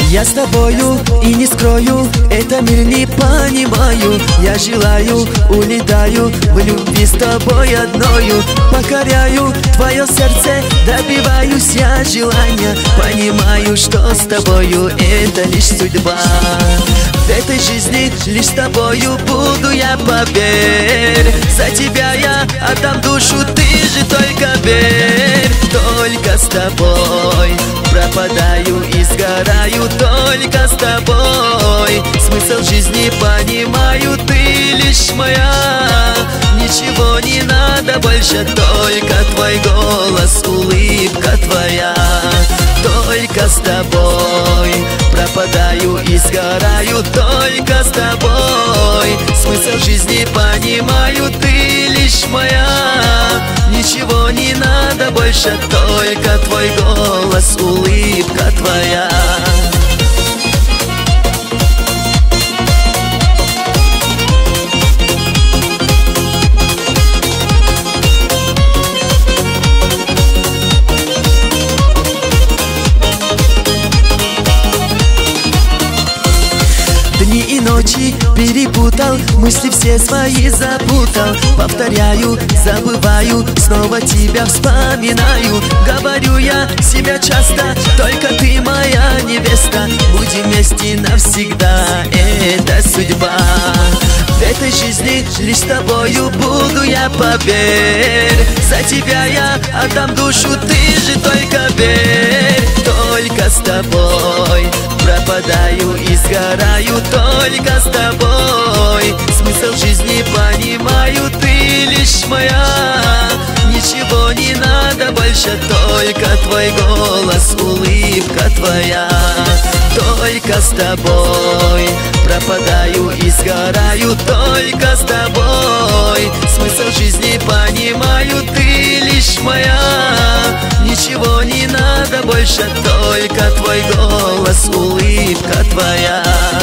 Я с тобою и не скрою, это мир не понимаю. Я желаю, улетаю в любви с тобой одною. Покоряю твое сердце, добиваюсь я желания. Понимаю, что с тобою это лишь судьба. В этой жизни лишь с тобою буду я, поверь. За тебя я отдам душу, ты же только верь. Только с тобой пропадаю и сгораю, только с тобой смысл жизни понимаю, ты лишь моя. Ничего не надо больше, только твой голос, улыбка твоя. Только с тобой пропадаю и сгораю, только с тобой смысл жизни понимаю, ты лишь моя. Ничего не надо больше, только твой голос, улыбка твоя. Дни и ночи перепутал, мысли все свои запутал. Повторяю, забываю, снова тебя вспоминаю. Говорю я себя часто, только ты моя невеста. Будем вместе навсегда, это судьба. В этой жизни лишь с тобою буду я, поверь. За тебя я отдам душу, ты же только верь. Только с тобой пропадаю и сгораю, только с тобой смысл жизни понимаю, ты лишь моя. Ничего не надо больше, только твой голос, улыбка твоя. Только с тобой пропадаю и сгораю, только с тобой смысл жизни понимаю, ты лишь моя. Ничего не надо больше, только твой голос, улыбка твоя.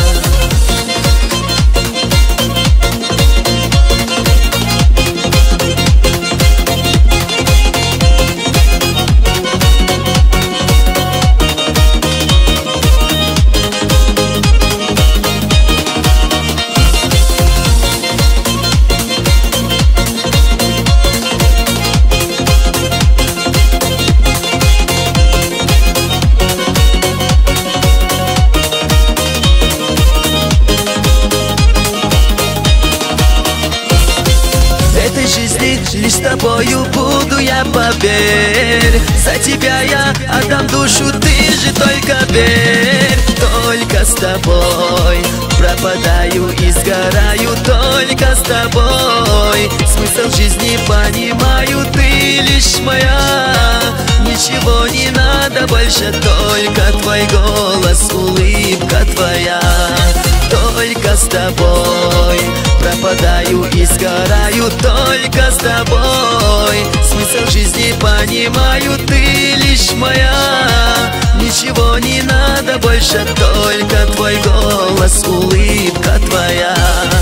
Лишь с тобою буду я, поверь. За тебя я отдам душу, ты же только верь. Только с тобой пропадаю и сгораю, только с тобой смысл жизни понимаю, ты лишь моя. Ничего не надо больше, только твой голос, улыбка твоя. Только с тобой пропадаю и сгораю, только с тобой смысл жизни понимаю, ты лишь моя. Ничего не надо больше, только твой голос, улыбка твоя.